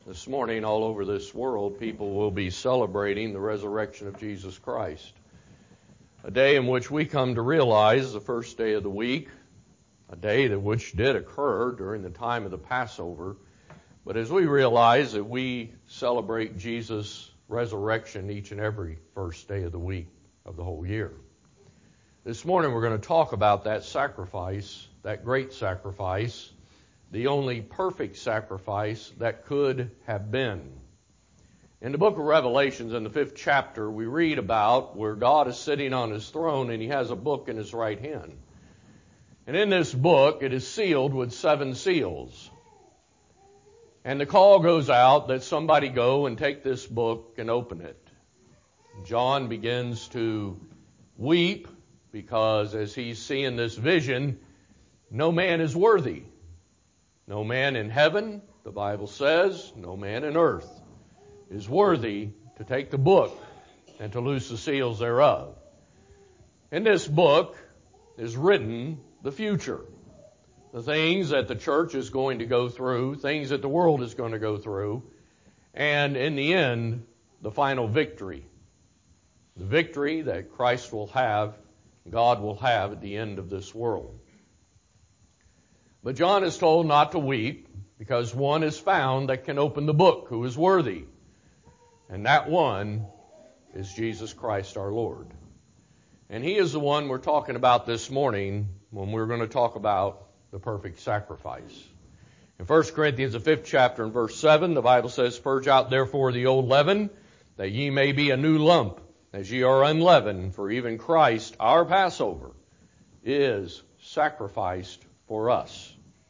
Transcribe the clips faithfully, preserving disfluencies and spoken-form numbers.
This morning, all over this world, people will be celebrating the resurrection of Jesus Christ. A day in which we come to realize the first day of the week, a day that which did occur during the time of the Passover. But as we realize that we celebrate Jesus' resurrection each and every first day of the week of the whole year. This morning we're going to talk about that sacrifice, that great sacrifice, the only perfect sacrifice that could have been. In the book of Revelations, in the fifth chapter, we read about where God is sitting on his throne and he has a book in his right hand. And in this book, it is sealed with seven seals. And the call goes out that somebody go and take this book and open it. John begins to weep because as he's seeing this vision, no man is worthy. No man in heaven, the Bible says, no man in earth is worthy to take the book and to loose the seals thereof. In this book is written the future, the things that the church is going to go through, things that the world is going to go through, and in the end, the final victory. The victory that Christ will have, God will have at the end of this world. But John is told not to weep because one is found that can open the book who is worthy. And that one is Jesus Christ our Lord. And he is the one we're talking about this morning when we're going to talk about the perfect sacrifice. In First Corinthians, the fifth chapter and verse seven, the Bible says, "Purge out therefore the old leaven, that ye may be a new lump, as ye are unleavened, for even Christ our Passover is sacrificed for us."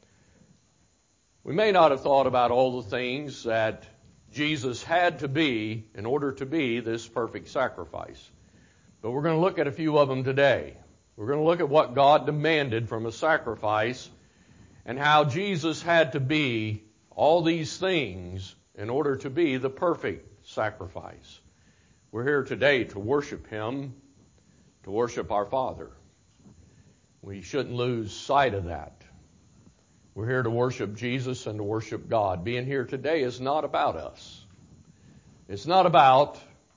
We may not have thought about all the things that Jesus had to be in order to be this perfect sacrifice. But we're going to look at a few of them today. We're going to look at what God demanded from a sacrifice and how Jesus had to be all these things in order to be the perfect sacrifice. We're here today to worship Him, to worship our Father. We shouldn't lose sight of that. We're here to worship Jesus and to worship God. Being here today is not about us. It's not about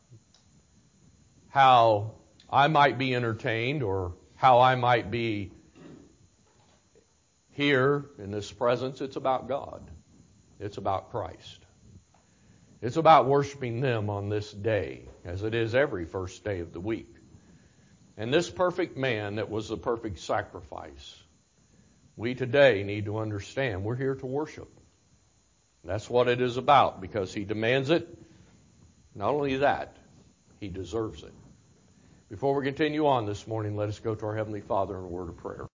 how I might be entertained or how I might be here in this presence. It's about God. It's about Christ. It's about worshiping them on this day, as it is every first day of the week. And this perfect man that was the perfect sacrifice, we today need to understand we're here to worship. That's what it is about, because He demands it. Not only that, He deserves it. Before we continue on this morning, let us go to our Heavenly Father in a word of prayer.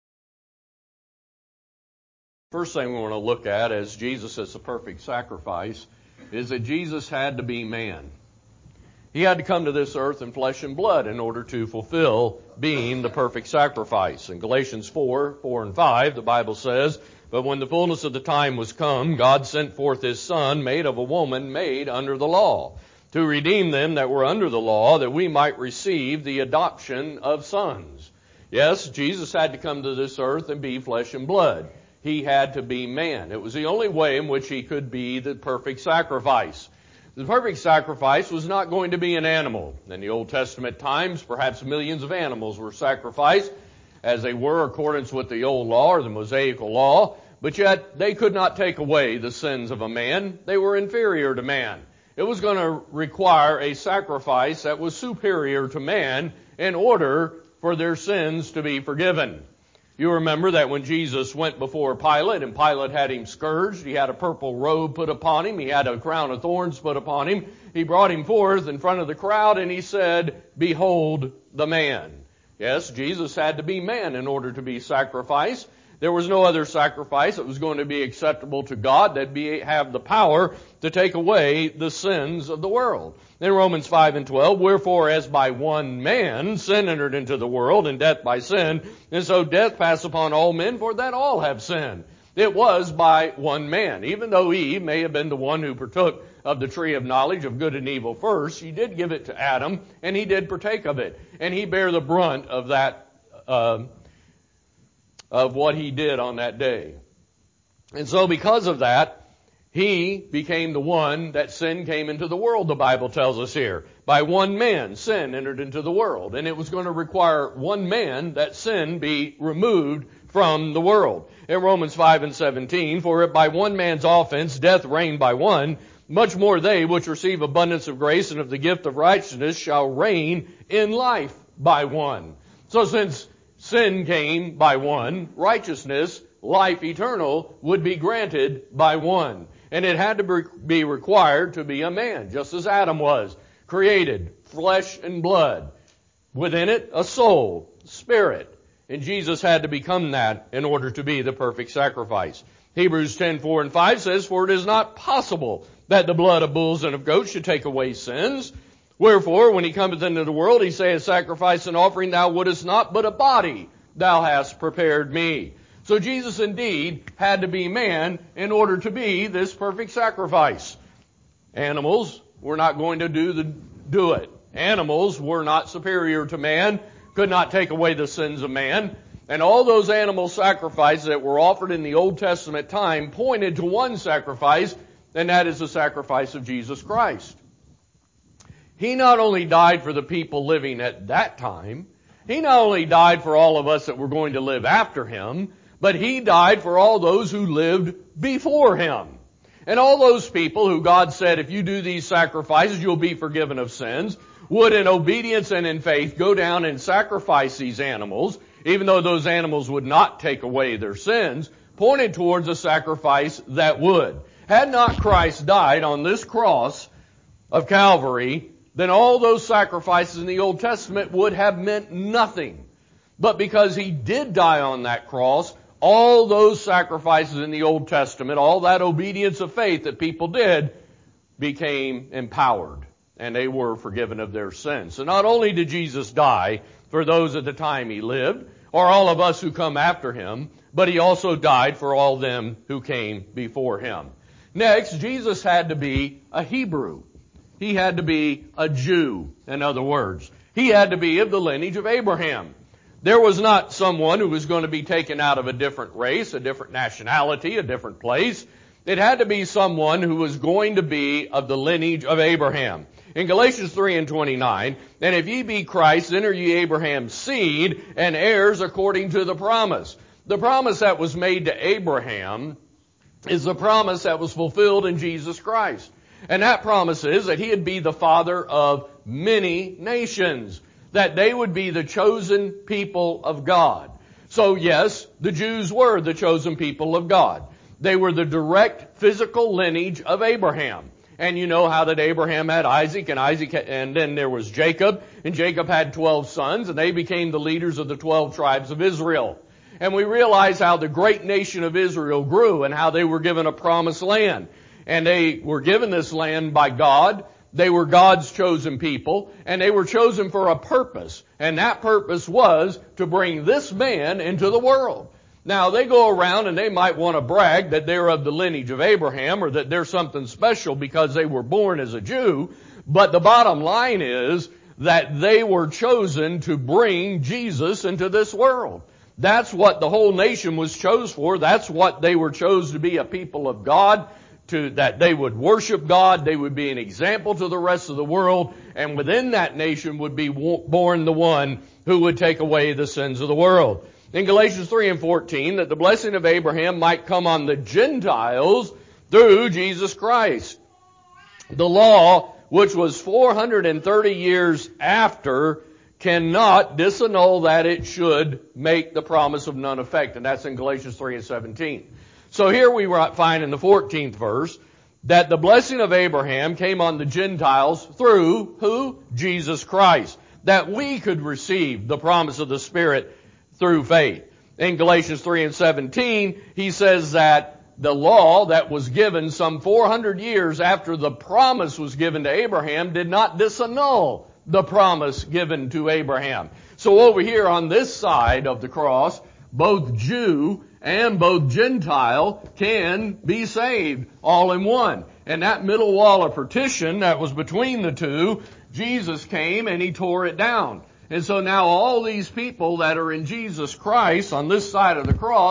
First thing we want to look at as Jesus as the perfect sacrifice is that Jesus had to be man. He had to come to this earth in flesh and blood in order to fulfill being the perfect sacrifice. In Galatians four, four and five, the Bible says, "But when the fullness of the time was come, God sent forth His Son, made of a woman, made under the law, to redeem them that were under the law, that we might receive the adoption of sons." Yes, Jesus had to come to this earth and be flesh and blood. He had to be man. It was the only way in which He could be the perfect sacrifice. The perfect sacrifice was not going to be an animal. In the Old Testament times, perhaps millions of animals were sacrificed, as they were accordance with the old law or the Mosaical law, but yet they could not take away the sins of a man. They were inferior to man. It was going to require a sacrifice that was superior to man in order for their sins to be forgiven. You remember that when Jesus went before Pilate, and Pilate had him scourged, he had a purple robe put upon him, he had a crown of thorns put upon him, he brought him forth in front of the crowd, and he said, "Behold the man." Yes, Jesus had to be man in order to be sacrificed. There was no other sacrifice that was going to be acceptable to God that be have the power to take away the sins of the world. In Romans five and twelve, "Wherefore as by one man sin entered into the world, and death by sin, and so death passed upon all men, for that all have sinned." It was by one man. Even though Eve may have been the one who partook of the tree of knowledge of good and evil first, she did give it to Adam, and he did partake of it. And he bare the brunt of that uh, of what he did on that day. And so because of that, He became the one that sin came into the world, the Bible tells us here. By one man, sin entered into the world. And it was going to require one man that sin be removed from the world. In Romans five and seventeen, for if by one man's offense death reigned by one, much more they which receive abundance of grace and of the gift of righteousness shall reign in life by one. So since sin came by one, righteousness, life eternal, would be granted by one. And it had to be required to be a man, just as Adam was, created, flesh and blood. Within it, a soul, spirit. And Jesus had to become that in order to be the perfect sacrifice. Hebrews ten, four and five says, for it is not possible that the blood of bulls and of goats should take away sins. Wherefore, when he cometh into the world, he saith, sacrifice and offering thou wouldest not, but a body thou hast prepared me. So Jesus indeed had to be man in order to be this perfect sacrifice. Animals were not going to do the, do it. Animals were not superior to man, could not take away the sins of man. And all those animal sacrifices that were offered in the Old Testament time pointed to one sacrifice, and that is the sacrifice of Jesus Christ. He not only died for the people living at that time, He not only died for all of us that were going to live after Him, but He died for all those who lived before Him. And all those people who God said, if you do these sacrifices, you'll be forgiven of sins, would in obedience and in faith go down and sacrifice these animals, even though those animals would not take away their sins, pointed towards a sacrifice that would. Had not Christ died on this cross of Calvary, then all those sacrifices in the Old Testament would have meant nothing. But because He did die on that cross, all those sacrifices in the Old Testament, all that obedience of faith that people did, became empowered. And they were forgiven of their sins. So not only did Jesus die for those at the time He lived, or all of us who come after Him, but He also died for all them who came before Him. Next, Jesus had to be a Hebrew. He had to be a Jew, in other words. He had to be of the lineage of Abraham. There was not someone who was going to be taken out of a different race, a different nationality, a different place. It had to be someone who was going to be of the lineage of Abraham. In Galatians three and twenty-nine, and if ye be Christ, then are ye Abraham's seed and heirs according to the promise. The promise that was made to Abraham is the promise that was fulfilled in Jesus Christ. And that promise is that He'd be the father of many nations, that they would be the chosen people of God. So yes, the Jews were the chosen people of God. They were the direct physical lineage of Abraham. And you know how that Abraham had Isaac, and Isaac, and then there was Jacob, and Jacob had twelve sons, and they became the leaders of the twelve tribes of Israel. And we realize how the great nation of Israel grew and how they were given a promised land. And they were given this land by God. They were God's chosen people, and they were chosen for a purpose. And that purpose was to bring this man into the world. Now, they go around and they might want to brag that they're of the lineage of Abraham or that they're something special because they were born as a Jew. But the bottom line is that they were chosen to bring Jesus into this world. That's what the whole nation was chose for. That's what they were chose to be, a people of God, to that they would worship God, they would be an example to the rest of the world, and within that nation would be born the one who would take away the sins of the world. In Galatians three and fourteen, that the blessing of Abraham might come on the Gentiles through Jesus Christ. The law, which was four hundred thirty years after, cannot disannul that it should make the promise of none effect. And that's in Galatians three and seventeen. So here we find in the fourteenth verse that the blessing of Abraham came on the Gentiles through who? Jesus Christ. That we could receive the promise of the Spirit through faith. In Galatians three and seventeen, he says that the law that was given some four hundred years after the promise was given to Abraham did not disannul the promise given to Abraham. So over here on this side of the cross, both Jew and both Gentile can be saved all in one. And that middle wall of partition that was between the two, Jesus came and He tore it down. And so now all these people that are in Jesus Christ on this side of the cross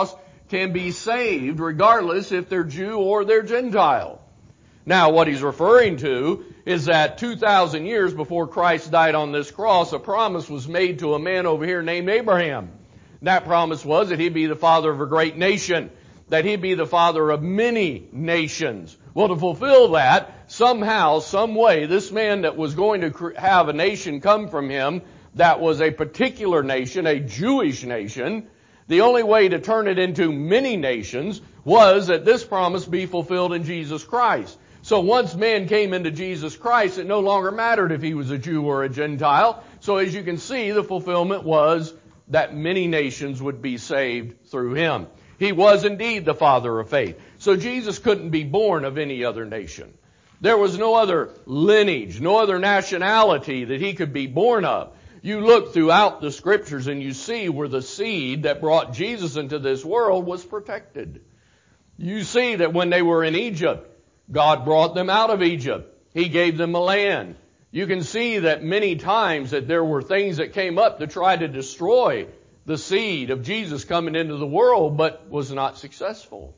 can be saved regardless if they're Jew or they're Gentile. Now, what he's referring to is that two thousand years before Christ died on this cross, a promise was made to a man over here named Abraham. That promise was that he'd be the father of a great nation, that he'd be the father of many nations. Well, to fulfill that, somehow, some way, this man that was going to have a nation come from him that was a particular nation, a Jewish nation, the only way to turn it into many nations was that this promise be fulfilled in Jesus Christ. So once man came into Jesus Christ, it no longer mattered if he was a Jew or a Gentile. So as you can see, the fulfillment was that many nations would be saved through him. He was indeed the father of faith. So Jesus couldn't be born of any other nation. There was no other lineage, no other nationality that he could be born of. You look throughout the scriptures and you see where the seed that brought Jesus into this world was protected. You see that when they were in Egypt, God brought them out of Egypt. He gave them a land. You can see that many times that there were things that came up to try to destroy the seed of Jesus coming into the world, but was not successful.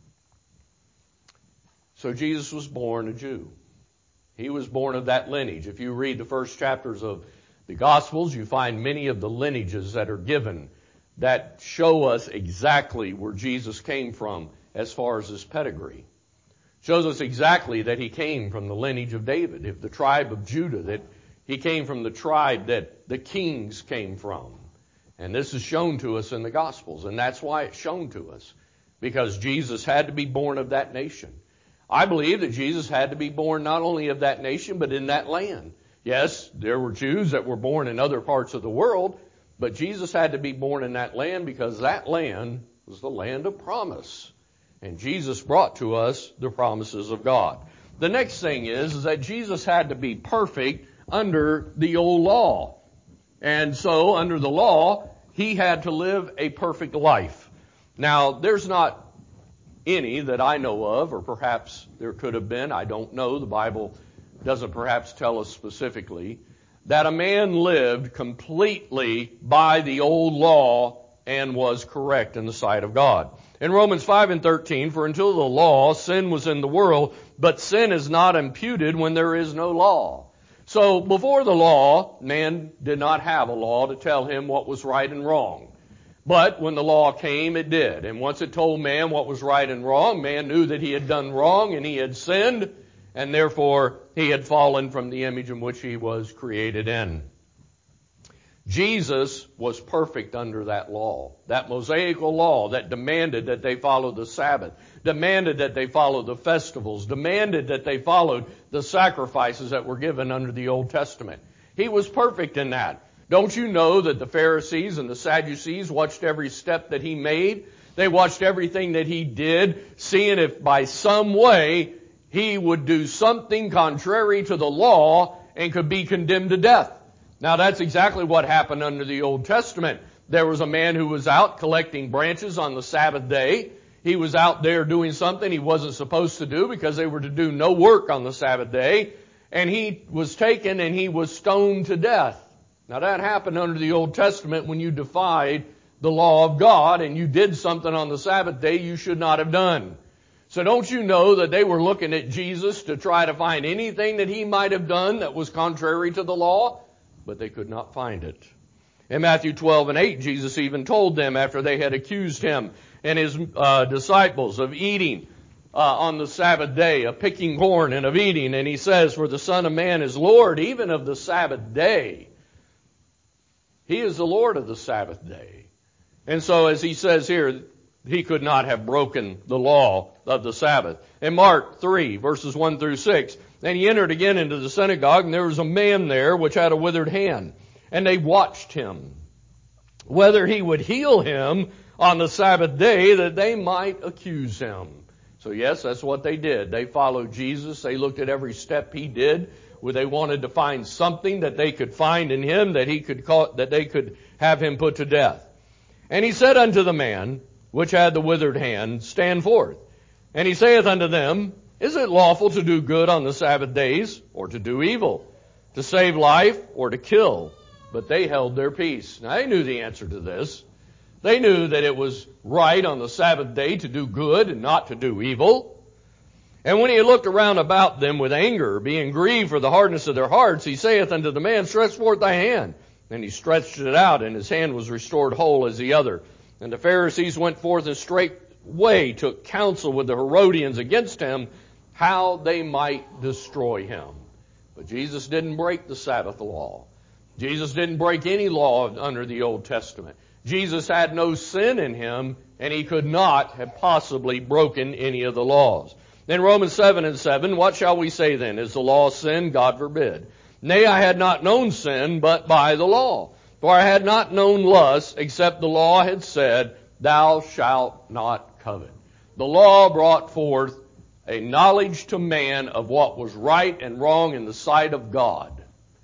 So Jesus was born a Jew. He was born of that lineage. If you read the first chapters of the Gospels, you find many of the lineages that are given that show us exactly where Jesus came from as far as his pedigree. Shows us exactly that he came from the lineage of David, if the tribe of Judah, that he came from the tribe that the kings came from. And this is shown to us in the Gospels, and that's why it's shown to us, because Jesus had to be born of that nation. I believe that Jesus had to be born not only of that nation, but in that land. Yes, there were Jews that were born in other parts of the world, but Jesus had to be born in that land because that land was the land of promise. And Jesus brought to us the promises of God. The next thing is, is that Jesus had to be perfect under the old law. And so, under the law, he had to live a perfect life. Now, there's not any that I know of, or perhaps there could have been, I don't know, the Bible doesn't perhaps tell us specifically, that a man lived completely by the old law and was correct in the sight of God. In Romans five and thirteen, for until the law, sin was in the world, but sin is not imputed when there is no law. So before the law, man did not have a law to tell him what was right and wrong. But when the law came, it did. And once it told man what was right and wrong, man knew that he had done wrong and he had sinned, and therefore he had fallen from the image in which he was created in. Jesus was perfect under that law, that Mosaical law that demanded that they follow the Sabbath, demanded that they follow the festivals, demanded that they followed the sacrifices that were given under the Old Testament. He was perfect in that. Don't you know that the Pharisees and the Sadducees watched every step that he made? They watched everything that he did, seeing if by some way he would do something contrary to the law and could be condemned to death. Now that's exactly what happened under the Old Testament. There was a man who was out collecting branches on the Sabbath day. He was out there doing something he wasn't supposed to do because they were to do no work on the Sabbath day. And he was taken and he was stoned to death. Now that happened under the Old Testament when you defied the law of God and you did something on the Sabbath day you should not have done. So don't you know that they were looking at Jesus to try to find anything that he might have done that was contrary to the law? But they could not find it. In Matthew twelve and eight, Jesus even told them after they had accused him and his uh, disciples of eating uh, on the Sabbath day, of picking corn and of eating. And he says, for the Son of Man is Lord even of the Sabbath day. He is the Lord of the Sabbath day. And so as he says here, he could not have broken the law of the Sabbath. In Mark three, verses one through six, and he entered again into the synagogue, and there was a man there which had a withered hand. And they watched him, whether he would heal him on the Sabbath day, that they might accuse him. So yes, that's what they did. They followed Jesus. They looked at every step he did, where they wanted to find something that they could find in him that he could call, that they could have him put to death. And he said unto the man which had the withered hand, stand forth. And he saith unto them, is it lawful to do good on the Sabbath days, or to do evil, to save life, or to kill? But they held their peace. Now they knew the answer to this. They knew that it was right on the Sabbath day to do good and not to do evil. And when he had looked around about them with anger, being grieved for the hardness of their hearts, he saith unto the man, Stretch forth thy hand. And he stretched it out, and his hand was restored whole as the other. And the Pharisees went forth and straightway took counsel with the Herodians against him, how they might destroy him. But Jesus didn't break the Sabbath law. Jesus didn't break any law under the Old Testament. Jesus had no sin in him, and he could not have possibly broken any of the laws. Then Romans seven and seven, what shall we say then? Is the law sin? God forbid. Nay, I had not known sin but by the law. For I had not known lust, except the law had said, Thou shalt not covet. The law brought forth a knowledge to man of what was right and wrong in the sight of God.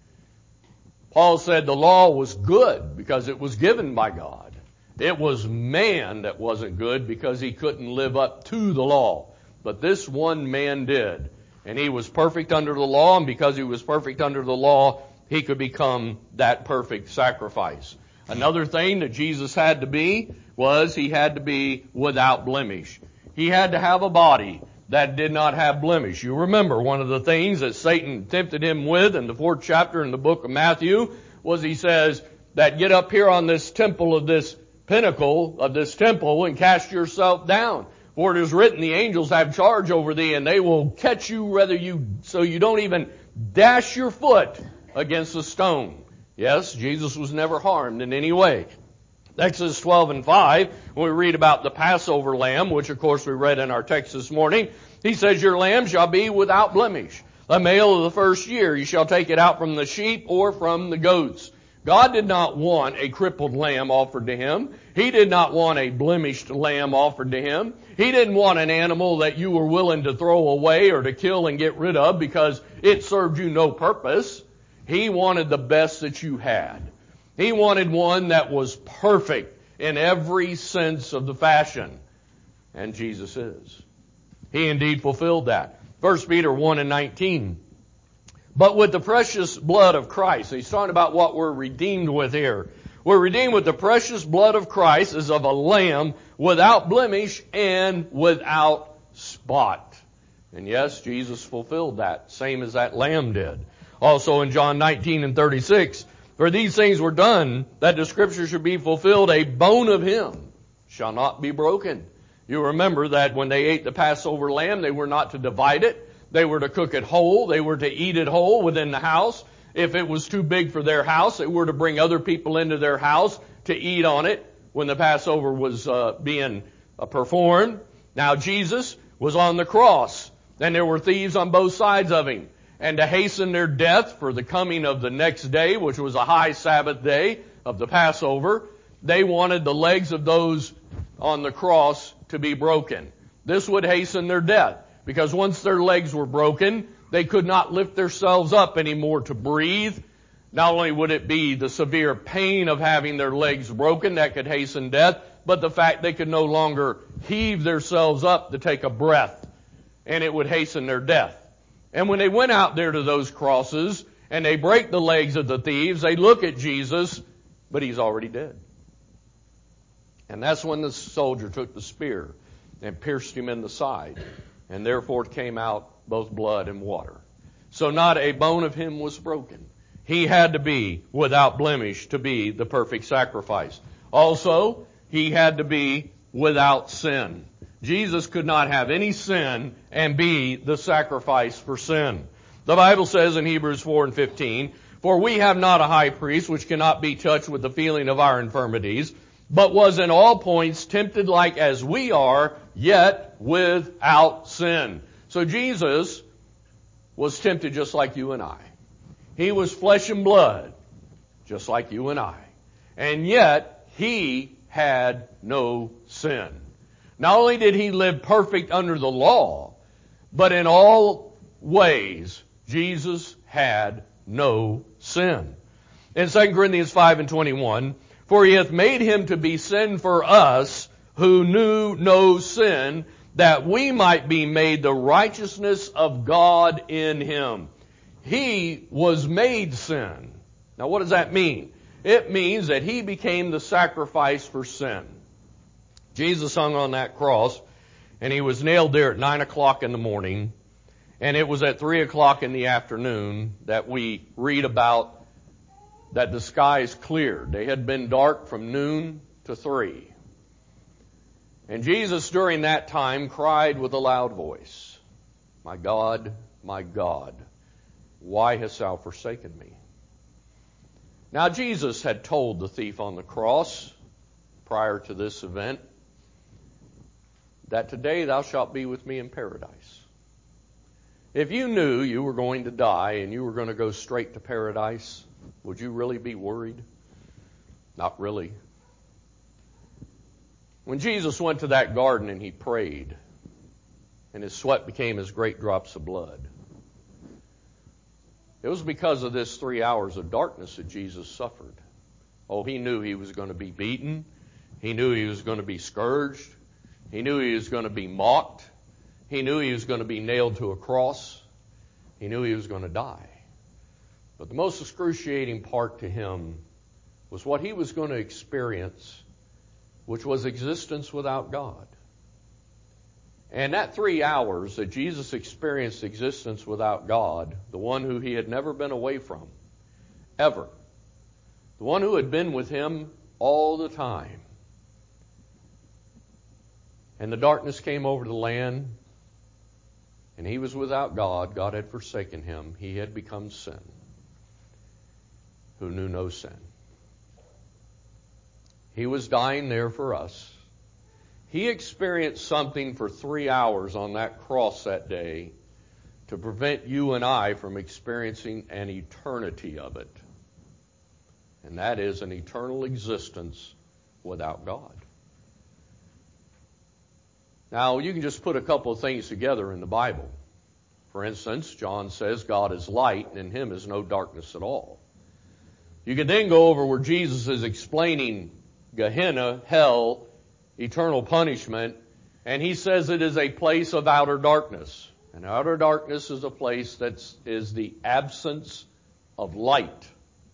Paul said the law was good because it was given by God. It was man that wasn't good because he couldn't live up to the law. But this one man did. And he was perfect under the law, and because he was perfect under the law, he could become that perfect sacrifice. Another thing that Jesus had to be was he had to be without blemish. He had to have a body that did not have blemish. You remember one of the things that Satan tempted him with in the fourth chapter in the book of Matthew was he says that get up here on this temple of this pinnacle of this temple and cast yourself down. For it is written, the angels have charge over thee, and they will catch you whether you, so you don't even dash your foot against a stone. Yes, Jesus was never harmed in any way. Exodus twelve and five, when we read about the Passover lamb, which of course we read in our text this morning, he says, Your lamb shall be without blemish. A male of the first year, you shall take it out from the sheep or from the goats. God did not want a crippled lamb offered to him. He did not want a blemished lamb offered to him. He didn't want an animal that you were willing to throw away or to kill and get rid of because it served you no purpose. He wanted the best that you had. He wanted one that was perfect in every sense of the fashion. And Jesus is. He indeed fulfilled that. First Peter one and nineteen. But with the precious blood of Christ. He's talking about what we're redeemed with here. We're redeemed with the precious blood of Christ as of a lamb without blemish and without spot. And yes, Jesus fulfilled that, same as that lamb did. Also in John nineteen and thirty-six, for these things were done, that the scripture should be fulfilled, a bone of him shall not be broken. You remember that when they ate the Passover lamb, they were not to divide it. They were to cook it whole. They were to eat it whole within the house. If it was too big for their house, they were to bring other people into their house to eat on it when the Passover was uh, being uh, performed. Now Jesus was on the cross, and there were thieves on both sides of him. And to hasten their death for the coming of the next day, which was a high Sabbath day of the Passover, they wanted the legs of those on the cross to be broken. This would hasten their death, because once their legs were broken, they could not lift themselves up anymore to breathe. Not only would it be the severe pain of having their legs broken that could hasten death, but the fact they could no longer heave themselves up to take a breath, and it would hasten their death. And when they went out there to those crosses, and they break the legs of the thieves, they look at Jesus, but he's already dead. And that's when the soldier took the spear and pierced him in the side, and therefore came out both blood and water. So not a bone of him was broken. He had to be without blemish to be the perfect sacrifice. Also, he had to be without sin. Jesus could not have any sin and be the sacrifice for sin. The Bible says in Hebrews four and fifteen, For we have not a high priest which cannot be touched with the feeling of our infirmities, but was in all points tempted like as we are, yet without sin. So Jesus was tempted just like you and I. He was flesh and blood, just like you and I. And yet, he had no sin. Not only did he live perfect under the law, but in all ways, Jesus had no sin. In Second Corinthians five and twenty-one, For he hath made him to be sin for us, who knew no sin, that we might be made the righteousness of God in him. He was made sin. Now what does that mean? It means that He became the sacrifice for sin. Jesus hung on that cross, and He was nailed there at nine o'clock in the morning, and it was at three o'clock in the afternoon that we read about that the skies cleared. They had been dark from noon to three. And Jesus during that time cried with a loud voice, "My God, my God, why hast thou forsaken me?" Now Jesus had told the thief on the cross prior to this event that today thou shalt be with me in paradise. If you knew you were going to die and you were going to go straight to paradise, would you really be worried? Not really. When Jesus went to that garden and He prayed, and His sweat became as great drops of blood, it was because of this three hours of darkness that Jesus suffered. Oh, He knew He was going to be beaten. He knew He was going to be scourged. He knew He was going to be mocked. He knew He was going to be nailed to a cross. He knew He was going to die. But the most excruciating part to Him was what He was going to experience, which was existence without God. And that three hours that Jesus experienced existence without God, the one who He had never been away from, ever, the one who had been with Him all the time, and the darkness came over the land, and He was without God. God had forsaken Him. He had become sin, who knew no sin. He was dying there for us. He experienced something for three hours on that cross that day to prevent you and I from experiencing an eternity of it. And that is an eternal existence without God. Now, you can just put a couple of things together in the Bible. For instance, John says God is light, and in Him is no darkness at all. You can then go over where Jesus is explaining Gehenna, hell, eternal punishment, and He says it is a place of outer darkness. And outer darkness is a place that is the absence of light.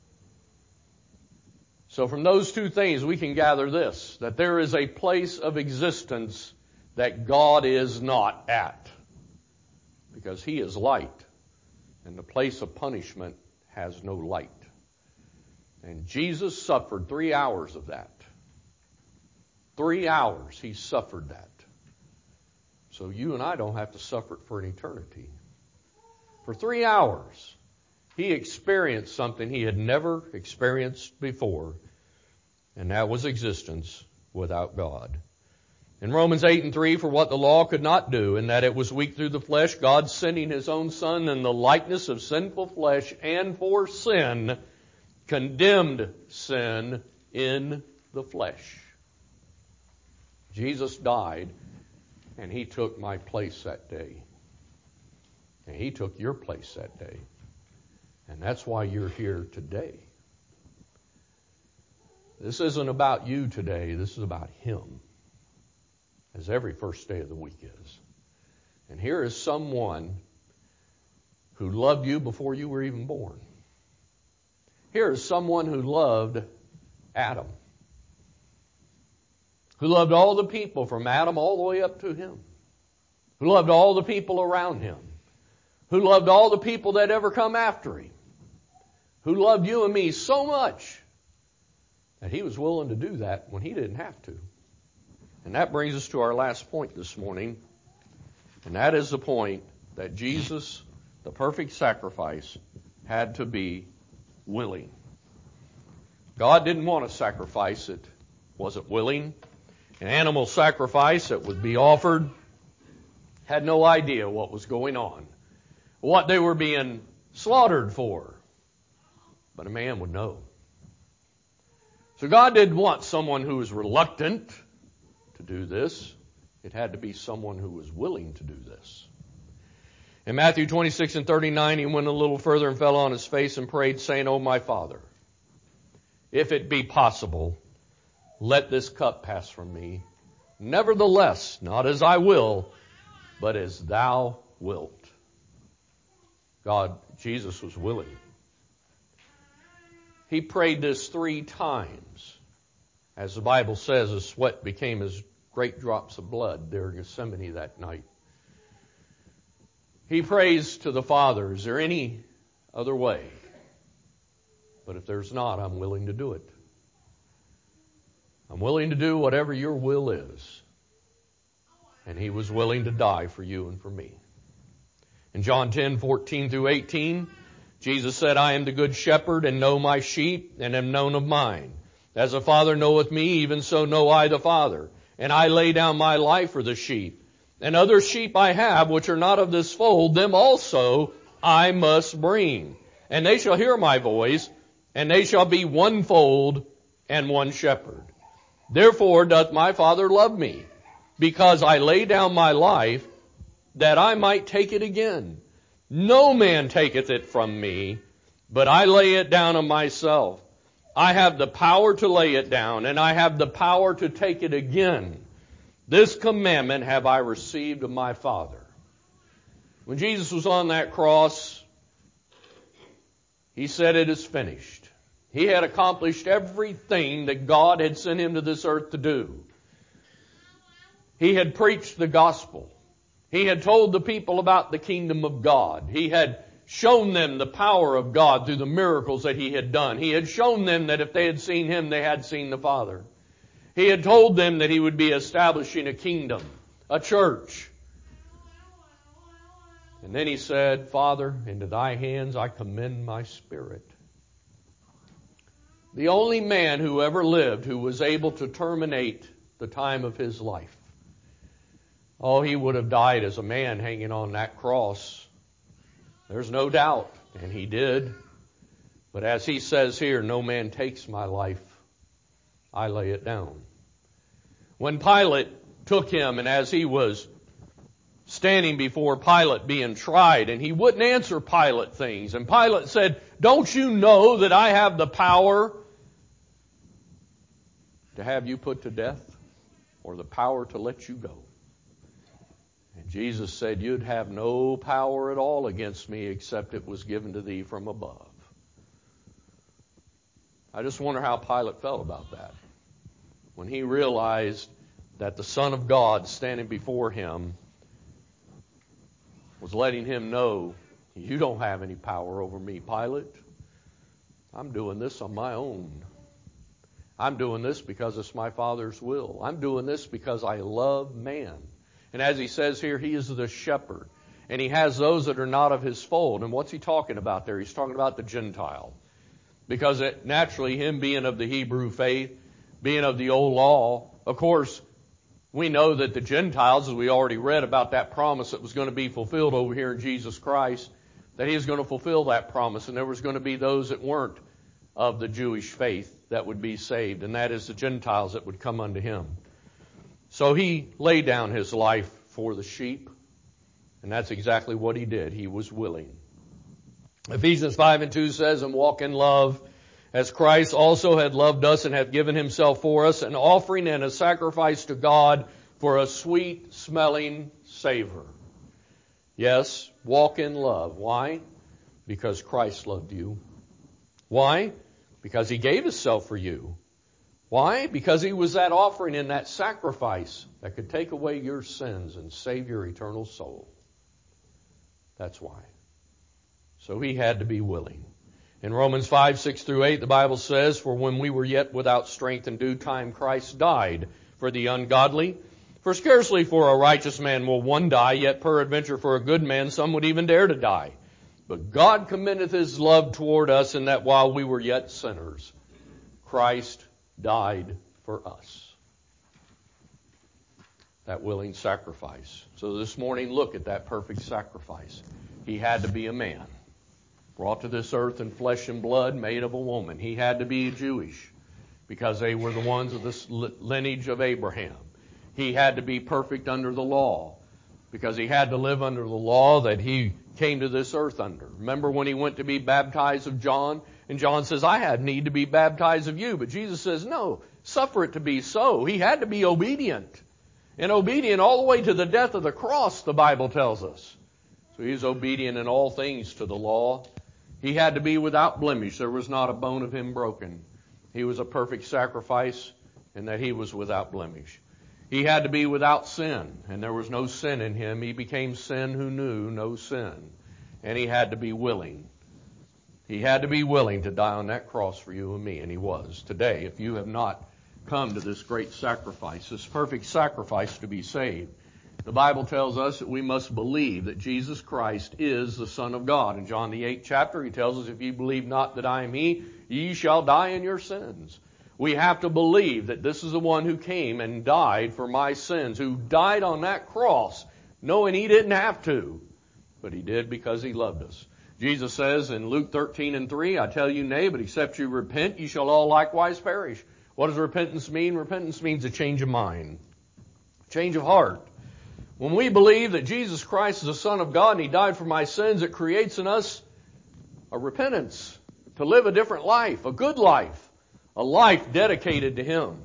So from those two things we can gather this, that there is a place of existence that God is not at, because He is light, and the place of punishment has no light. And Jesus suffered three hours of that. Three hours He suffered that. So you and I don't have to suffer it for an eternity. For three hours, He experienced something He had never experienced before, and that was existence without God. In Romans eight and three, for what the law could not do, in that it was weak through the flesh, God sending His own Son in the likeness of sinful flesh, and for sin, condemned sin in the flesh. Jesus died, and He took my place that day. And He took your place that day. And that's why you're here today. This isn't about you today. This is about Him, as every first day of the week is. And here is someone who loved you before you were even born. Here is someone who loved Adam, who loved all the people from Adam all the way up to him, who loved all the people around him, who loved all the people that ever come after him, who loved you and me so much that He was willing to do that when He didn't have to. And that brings us to our last point this morning, and that is the point that Jesus, the perfect sacrifice, had to be willing. God didn't want to sacrifice it, wasn't willing. An animal sacrifice that would be offered had no idea what was going on, what they were being slaughtered for. But a man would know. So God didn't want someone who was reluctant to do this. It had to be someone who was willing to do this. In Matthew twenty-six and thirty-nine, He went a little further and fell on His face and prayed, saying, O my Father, if it be possible, let this cup pass from me. Nevertheless, not as I will, but as Thou wilt. God, Jesus was willing. He prayed this three times. As the Bible says, his sweat became as great drops of blood there in Gethsemane that night. He prays to the Father, is there any other way? But if there's not, I'm willing to do it. I'm willing to do whatever your will is. And he was willing to die for you and for me. In John ten, fourteen through eighteen, Jesus said, I am the good shepherd and know my sheep and am known of mine. As the Father knoweth me, even so know I the Father. And I lay down my life for the sheep. And other sheep I have, which are not of this fold, them also I must bring. And they shall hear my voice, and they shall be one fold and one shepherd. Therefore doth my Father love me, because I lay down my life, that I might take it again. No man taketh it from me, but I lay it down of myself. I have the power to lay it down, and I have the power to take it again. This commandment have I received of my Father. When Jesus was on that cross, he said, it is finished. He had accomplished everything that God had sent him to this earth to do. He had preached the gospel. He had told the people about the kingdom of God. He had shown them the power of God through the miracles that he had done. He had shown them that if they had seen him, they had seen the Father. He had told them that he would be establishing a kingdom, a church. And then he said, Father, into thy hands I commend my spirit. The only man who ever lived who was able to terminate the time of his life. Oh, he would have died as a man hanging on that cross. There's no doubt. And he did. But as he says here, no man takes my life. I lay it down. When Pilate took him, and as he was standing before Pilate being tried, and he wouldn't answer Pilate things, and Pilate said, don't you know that I have the power to have you put to death, or the power to let you go? And Jesus said, you'd have no power at all against me except it was given to thee from above. I just wonder how Pilate felt about that. When he realized that the Son of God standing before him was letting him know, you don't have any power over me, Pilate. I'm doing this on my own. I'm doing this because it's my Father's will. I'm doing this because I love man. And as he says here, he is the shepherd. And he has those that are not of his fold. And what's he talking about there? He's talking about the Gentile. Because it, naturally, him being of the Hebrew faith, being of the old law, of course, we know that the Gentiles, as we already read about that promise that was going to be fulfilled over here in Jesus Christ, that he was going to fulfill that promise. And there was going to be those that weren't of the Jewish faith that would be saved. And that is the Gentiles that would come unto him. So he laid down his life for the sheep, and that's exactly what he did. He was willing. Ephesians five and two says, and walk in love, as Christ also had loved us and hath given himself for us, an offering and a sacrifice to God for a sweet-smelling savor. Yes, walk in love. Why? Because Christ loved you. Why? Because he gave himself for you. Why? Because he was that offering and that sacrifice that could take away your sins and save your eternal soul. That's why. So he had to be willing. In Romans five, six through eight, the Bible says, for when we were yet without strength in due time, Christ died for the ungodly. For scarcely for a righteous man will one die, yet peradventure for a good man some would even dare to die. But God commendeth his love toward us in that while we were yet sinners, Christ died for us. That willing sacrifice. So this morning, look at that perfect sacrifice. He had to be a man, brought to this earth in flesh and blood, made of a woman. He had to be Jewish because they were the ones of the lineage of Abraham. He had to be perfect under the law because he had to live under the law that he came to this earth under. Remember when he went to be baptized of John? And John says, I have need to be baptized of you. But Jesus says, no, suffer it to be so. He had to be obedient. And obedient all the way to the death of the cross, the Bible tells us. So he was obedient in all things to the law. He had to be without blemish. There was not a bone of him broken. He was a perfect sacrifice in that he was without blemish. He had to be without sin, and there was no sin in him. He became sin who knew no sin. And he had to be willing. He had to be willing to die on that cross for you and me, and he was. Today, if you have not come to this great sacrifice, this perfect sacrifice to be saved, the Bible tells us that we must believe that Jesus Christ is the Son of God. In John the eighth chapter, he tells us, if ye believe not that I am he, ye shall die in your sins. We have to believe that this is the one who came and died for my sins, who died on that cross, knowing he didn't have to, but he did because he loved us. Jesus says in Luke thirteen and three, I tell you nay, but except you repent, ye shall all likewise perish. What does repentance mean? Repentance means a change of mind, change of heart. When we believe that Jesus Christ is the Son of God and he died for my sins, it creates in us a repentance to live a different life, a good life, a life dedicated to him.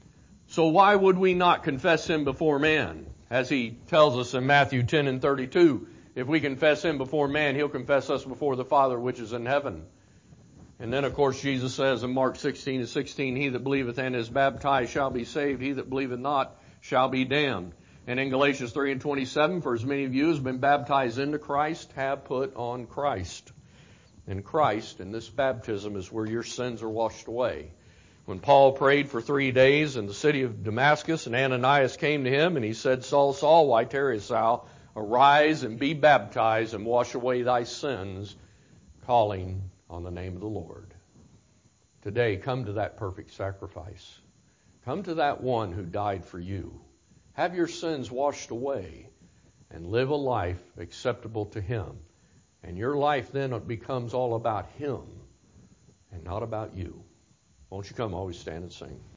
So why would we not confess him before man? As he tells us in Matthew ten and thirty-two, if we confess him before man, he'll confess us before the Father which is in heaven. And then, of course, Jesus says in Mark sixteen and sixteen, he that believeth and is baptized shall be saved, he that believeth not shall be damned. And in Galatians three and twenty-seven, for as many of you as have been baptized into Christ have put on Christ. In Christ, in this baptism, is where your sins are washed away. When Paul prayed for three days in the city of Damascus, and Ananias came to him, and he said, Saul, Saul, why tarriest thou? Arise and be baptized, and wash away thy sins, calling on the name of the Lord. Today, come to that perfect sacrifice. Come to that one who died for you. Have your sins washed away, and live a life acceptable to him. And your life then becomes all about him, and not about you. Won't you come, always stand and sing.